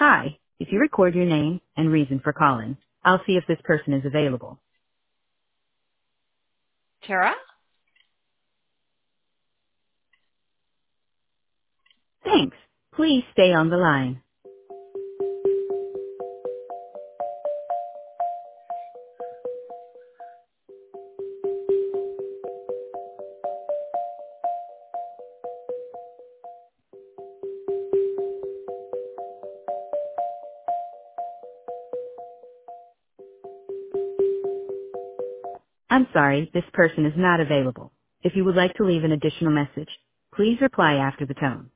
Hi, if you record your name and reason for calling, I'll see if this person is available. Tara? Thanks. Please stay on the line. I'm sorry, this person is not available. If you would like to leave an additional message, please reply after the tone.